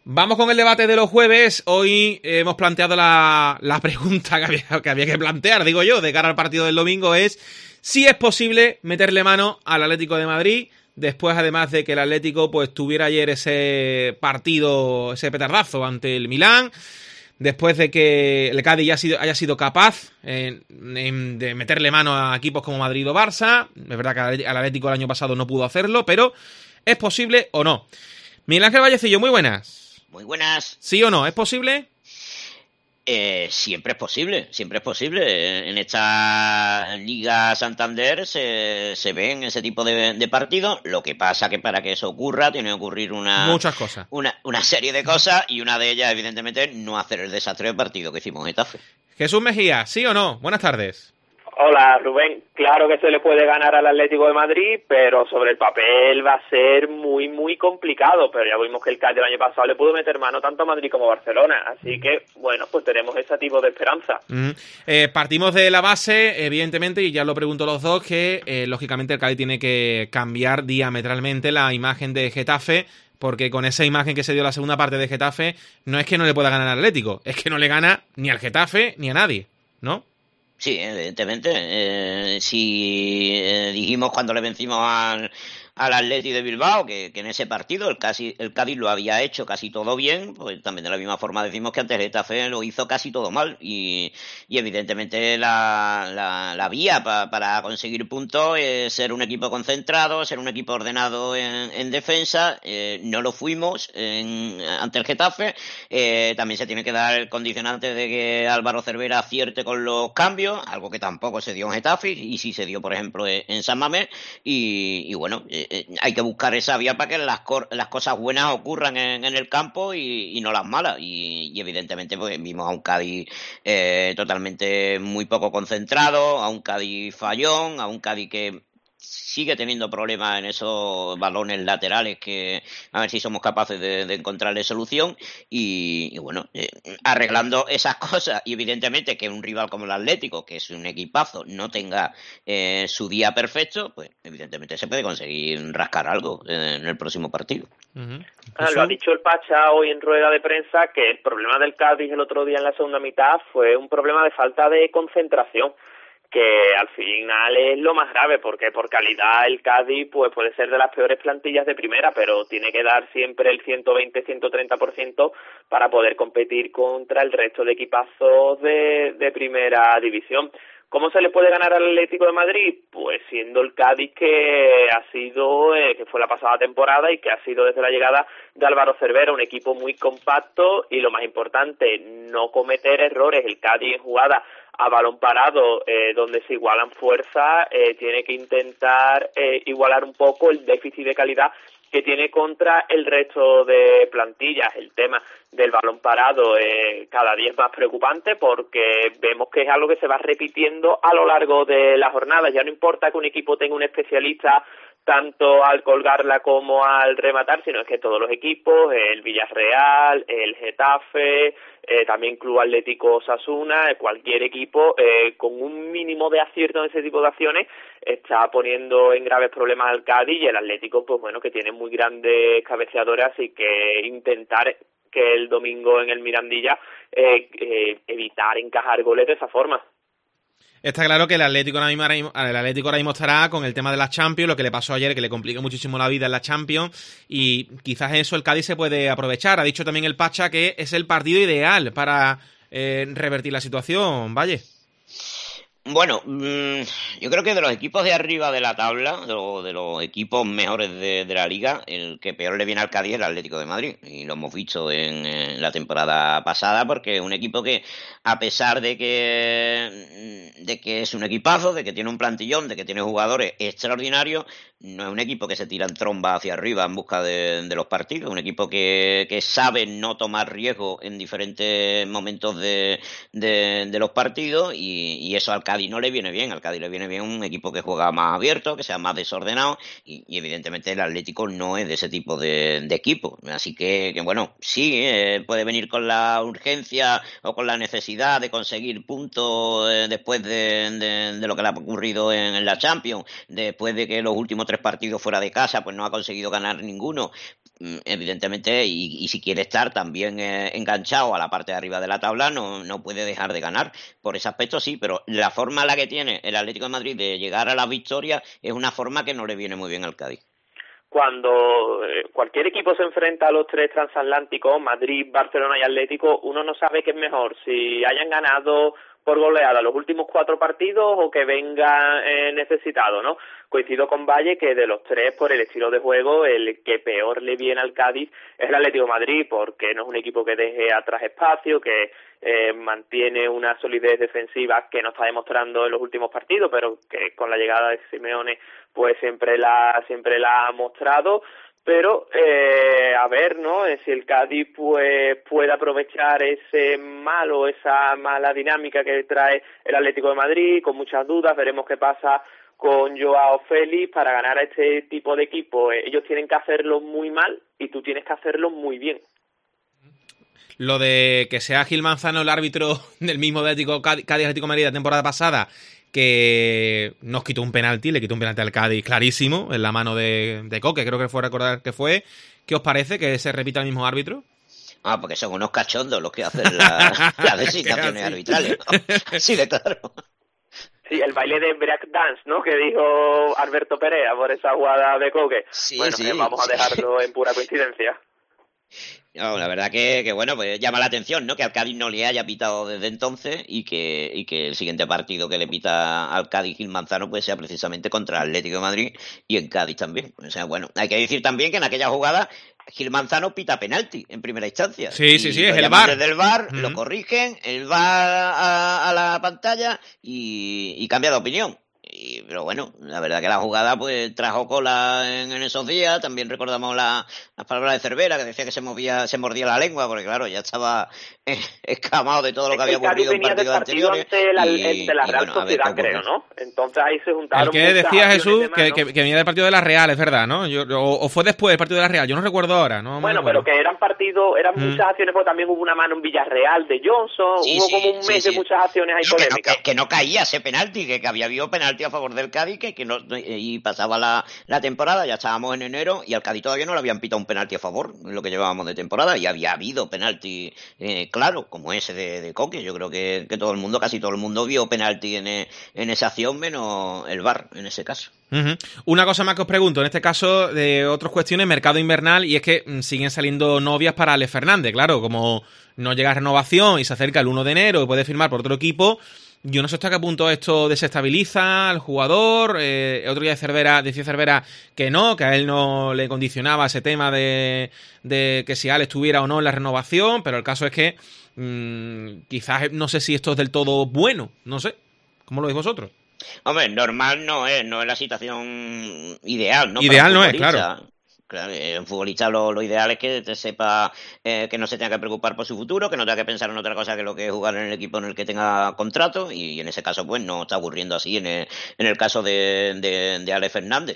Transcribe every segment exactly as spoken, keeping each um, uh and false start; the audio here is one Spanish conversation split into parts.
Vamos con el debate de los jueves. Hoy hemos planteado la, la pregunta que había, que había que plantear, digo yo, de cara al partido del domingo, es si es posible meterle mano al Atlético de Madrid, después además de que el Atlético pues tuviera ayer ese partido, ese petardazo ante el Milán, después de que el Cádiz ya ha sido, haya sido capaz eh, en, de meterle mano a equipos como Madrid o Barça. Es verdad que al Atlético el año pasado no pudo hacerlo, pero ¿es posible o no? Miguel Ángel Vallecillo, muy buenas. Muy buenas. ¿Sí o no? ¿Es posible? Eh, siempre es posible, siempre es posible. En esta Liga Santander se, se ven ese tipo de, de partidos. Lo que pasa que para que eso ocurra tiene que ocurrir una, Muchas cosas. Una, una serie de cosas, y una de ellas, evidentemente, no hacer el desastre de partido que hicimos en Getafe. Jesús Mejía, ¿sí o no? Buenas tardes. Hola, Rubén. Claro que se le puede ganar al Atlético de Madrid, pero sobre el papel va a ser muy, muy complicado. Pero ya vimos que el Cádiz el año pasado le pudo meter mano tanto a Madrid como a Barcelona. Así que, bueno, pues tenemos ese tipo de esperanza. Mm. Eh, partimos de la base, evidentemente, y ya lo pregunto a los dos, que eh, lógicamente el Cádiz tiene que cambiar diametralmente la imagen de Getafe, porque con esa imagen que se dio la segunda parte de Getafe, no es que no le pueda ganar al Atlético, es que no le gana ni al Getafe ni a nadie, ¿no? Sí, evidentemente. Eh, si eh, dijimos cuando le vencimos al, al Atleti de Bilbao que, que en ese partido el, casi, el Cádiz lo había hecho casi todo bien, pues también de la misma forma decimos que ante el Getafe lo hizo casi todo mal. Y, y evidentemente la, la, la vía pa, para conseguir puntos es ser un equipo concentrado, ser un equipo ordenado en, en defensa. Eh, no lo fuimos en, ante el Getafe. Eh, también se tiene que dar el condicionante de que Álvaro Cervera acierte con los cambios, algo que tampoco se dio en Getafe y sí se dio, por ejemplo, en San Mamés. Y, y bueno, eh, hay que buscar esa vía para que las, cor- las cosas buenas ocurran en, en el campo y, y no las malas. Y, y evidentemente pues vimos a un Cádiz eh, totalmente muy poco concentrado, a un Cádiz fallón, a un Cádiz que sigue teniendo problemas en esos balones laterales, que a ver si somos capaces de, de encontrarle solución. Y, y bueno, eh, arreglando esas cosas, y evidentemente que un rival como el Atlético, que es un equipazo, no tenga eh, su día perfecto, pues evidentemente se puede conseguir rascar algo en el próximo partido. Uh-huh. Ah, lo ha dicho el Pacha hoy en rueda de prensa, que el problema del Cádiz el otro día en la segunda mitad fue un problema de falta de concentración, que al final es lo más grave, porque por calidad el Cádiz pues puede ser de las peores plantillas de primera, pero tiene que dar siempre el ciento veinte, ciento treinta por ciento para poder competir contra el resto de equipazos de, de primera división. ¿Cómo se le puede ganar al Atlético de Madrid? Pues siendo el Cádiz que ha sido, eh, que fue la pasada temporada y que ha sido desde la llegada de Álvaro Cervera, un equipo muy compacto y, lo más importante, no cometer errores. El Cádiz en jugada a balón parado, eh, donde se igualan fuerzas, eh, tiene que intentar eh, igualar un poco el déficit de calidad que tiene contra el resto de plantillas. El tema del balón parado eh, cada día es más preocupante, porque vemos que es algo que se va repitiendo a lo largo de las jornadas. Ya no importa que un equipo tenga un especialista tanto al colgarla como al rematar, sino es que todos los equipos, el Villarreal, el Getafe, eh, también Club Atlético Osasuna, eh, cualquier equipo eh, con un mínimo de acierto en ese tipo de acciones está poniendo en graves problemas al Cádiz, y el Atlético, pues bueno, que tiene muy grandes cabeceadores, así que intentar que el domingo en el Mirandilla eh, eh, evitar encajar goles de esa forma. Está claro que el Atlético ahora mismo, el Atlético ahora mismo estará con el tema de la Champions, lo que le pasó ayer, que le complicó muchísimo la vida en la Champions, y quizás eso el Cádiz se puede aprovechar. Ha dicho también el Pacha que es el partido ideal para eh, revertir la situación, Valle. Bueno, mmm, yo creo que de los equipos de arriba de la tabla, de, lo, de los equipos mejores de, de la liga, el que peor le viene al Cádiz es el Atlético de Madrid. Y lo hemos visto en, en la temporada pasada, porque es un equipo que, a pesar de que, de que es un equipazo, de que tiene un plantillón, de que tiene jugadores extraordinarios, no es un equipo que se tira en tromba hacia arriba en busca de, de los partidos. Es un equipo que, que sabe no tomar riesgo en diferentes momentos de, de, de los partidos, y, y eso al Cádiz no le viene bien. Al Cádiz le viene bien un equipo que juega más abierto, que sea más desordenado, y, y evidentemente el Atlético no es de ese tipo de, de equipo. Así que, que bueno, sí, eh, puede venir con la urgencia o con la necesidad de conseguir puntos eh, después de, de, de lo que le ha ocurrido en, en la Champions, después de que los últimos tres partidos fuera de casa pues no ha conseguido ganar ninguno. evidentemente, y, y si quiere estar también eh, enganchado a la parte de arriba de la tabla, no, no puede dejar de ganar. Por ese aspecto sí, pero la forma en la que tiene el Atlético de Madrid de llegar a la victoria es una forma que no le viene muy bien al Cádiz. Cuando eh, cualquier equipo se enfrenta a los tres transatlánticos, Madrid, Barcelona y Atlético, uno no sabe qué es mejor, si hayan ganado por goleada los últimos cuatro partidos o que venga eh, necesitado, ¿no? Coincido con Valle que de los tres, por el estilo de juego, el que peor le viene al Cádiz es el Atlético de Madrid, porque no es un equipo que deje atrás espacio, que eh, mantiene una solidez defensiva que no está demostrando en los últimos partidos, pero que con la llegada de Simeone pues siempre la siempre la ha mostrado. Pero eh, a ver, ¿no? Si el Cádiz pues puede aprovechar ese malo, esa mala dinámica que trae el Atlético de Madrid, con muchas dudas, veremos qué pasa con Joao Félix. Para ganar a este tipo de equipo, eh, ellos tienen que hacerlo muy mal y tú tienes que hacerlo muy bien. Lo de que sea Gil Manzano el árbitro del mismo Atlético Cádiz Atlético de Madrid la temporada pasada, que nos quitó un penalti, le quitó un penalti al Cádiz clarísimo, en la mano de, de Coque, creo que fue recordar que fue. ¿Qué os parece que se repita el mismo árbitro? Ah, porque son unos cachondos los que hacen la, las designaciones arbitrales, ¿no? Así de claro. Sí, el baile de break dance, ¿no? Que dijo Alberto Perea por esa jugada de Coque. Sí, bueno, sí, eh, vamos sí. a dejarlo en pura coincidencia. No, la verdad que, que bueno, pues llama la atención, ¿no? Que al Cádiz no le haya pitado desde entonces y que, y que el siguiente partido que le pita al Cádiz Gil Manzano pues sea precisamente contra el Atlético de Madrid y en Cádiz también. O sea, bueno, hay que decir también que en aquella jugada Gil Manzano pita penalti en primera instancia. Sí, sí, sí, es el V A R. Desde el V A R, uh-huh. Lo corrigen, él va a, a la pantalla y, y cambia de opinión. Y, pero bueno, la verdad que la jugada pues trajo cola en, en esos días. También recordamos la, las palabras de Cervera, que decía que se movía, se mordía la lengua, porque claro, ya estaba eh, escamado de todo lo que había ocurrido en partidos anteriores. Ante la, y, de la y, Real bueno, Sociedad, creo, ¿no? Entonces ahí se juntaron. El que decía Jesús que, que, que venía del partido de la Real, es verdad, ¿no? Yo, o, o fue después del partido de la Real, yo no recuerdo ahora, ¿no? Bueno, pero que eran partidos, eran mm. muchas acciones, porque también hubo una mano en Villarreal de Johnson, sí, hubo sí, como un mes sí, sí. de muchas acciones ahí no, polémicas. Que no, que, que no caía ese penalti, que, que había habido penalti a favor del Cádiz, que, que no, y pasaba la, la temporada, ya estábamos en enero, y al Cádiz todavía no le habían pitado un penalti a favor, en lo que llevábamos de temporada, y había habido penalti eh, claro, como ese de, de Coque. Yo creo que, que todo el mundo, casi todo el mundo vio penalti en, en esa acción, menos el V A R en ese caso. Uh-huh. Una cosa más que os pregunto, en este caso de otras cuestiones, mercado invernal, y es que mmm, siguen saliendo novias para Ale Fernández, claro, como no llega a renovación y se acerca el uno de enero y puede firmar por otro equipo. Yo no sé hasta qué punto esto desestabiliza al jugador. Eh, otro día de Cervera, decía Cervera que no, que a él no le condicionaba ese tema de, de que si Ale estuviera o no en la renovación, pero el caso es que mmm, quizás no sé si esto es del todo bueno, no sé. ¿Cómo lo veis vosotros? Hombre, normal no es, no es la situación ideal, ¿no? Ideal no es, claro. Claro, un futbolista lo, lo ideal es que te sepa eh, que no se tenga que preocupar por su futuro, que no tenga que pensar en otra cosa que lo que es jugar en el equipo en el que tenga contrato, y, y en ese caso pues no está ocurriendo así en el, en el caso de, de, de Ale Fernández.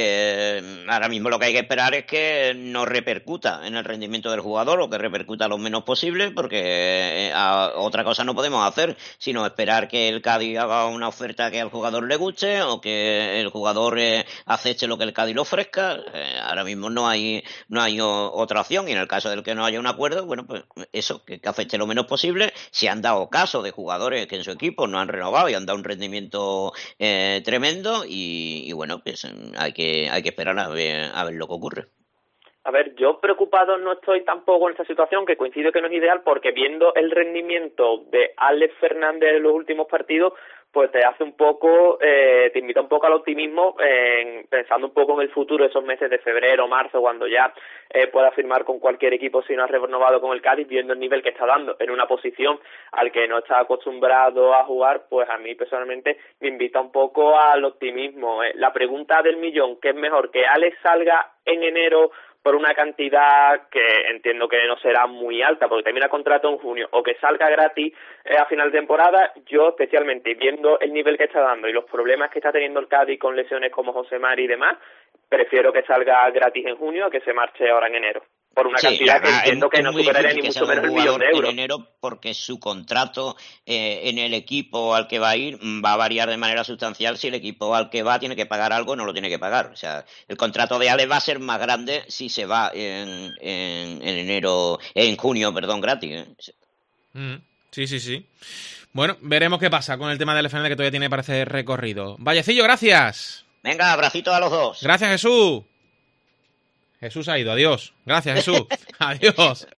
Eh, ahora mismo lo que hay que esperar es que no repercuta en el rendimiento del jugador, o que repercuta lo menos posible, porque eh, a, otra cosa no podemos hacer, sino esperar que el Cádiz haga una oferta que al jugador le guste, o que el jugador eh, acepte lo que el Cádiz le ofrezca. Eh, ahora mismo no hay no hay o, otra opción, y en el caso del que no haya un acuerdo, bueno, pues eso, que, que afecte lo menos posible. Se han dado casos de jugadores que en su equipo no han renovado y han dado un rendimiento eh, tremendo, y, y bueno, pues hay que hay que esperar a ver, a ver lo que ocurre. A ver, yo preocupado no estoy tampoco en esta situación, que coincido que no es ideal, porque viendo el rendimiento de Alex Fernández en los últimos partidos, pues te hace un poco, eh, te invita un poco al optimismo, eh, pensando un poco en el futuro, esos meses de febrero, marzo, cuando ya eh, pueda firmar con cualquier equipo si no ha renovado con el Cádiz, viendo el nivel que está dando en una posición al que no está acostumbrado a jugar. Pues a mí personalmente me invita un poco al optimismo. Eh, la pregunta del millón, ¿qué es mejor, que Alex salga en enero por una cantidad que entiendo que no será muy alta, porque termina contrato en junio, o que salga gratis eh, a final de temporada? Yo, especialmente viendo el nivel que está dando y los problemas que está teniendo el Cádiz con lesiones como José Mari y demás, prefiero que salga gratis en junio a que se marche ahora en enero. por una Sí, cantidad que además, entiendo es- que es no muy superaría difícil ni que mucho salga menos un el millón de jugador euros. en enero porque su contrato eh, en el equipo al que va a ir mm, va a variar de manera sustancial. Si el equipo al que va tiene que pagar algo, no lo tiene que pagar. O sea, el contrato de Ale va a ser más grande si se va en, en, en enero, en junio, perdón, gratis. ¿eh? Mm, sí, sí, sí. Bueno, veremos qué pasa con el tema del F N que todavía tiene, parece, recorrido. Vallecillo, gracias. Venga, abracito a los dos. Gracias, Jesús. Jesús ha ido, adiós. Gracias, Jesús. Adiós.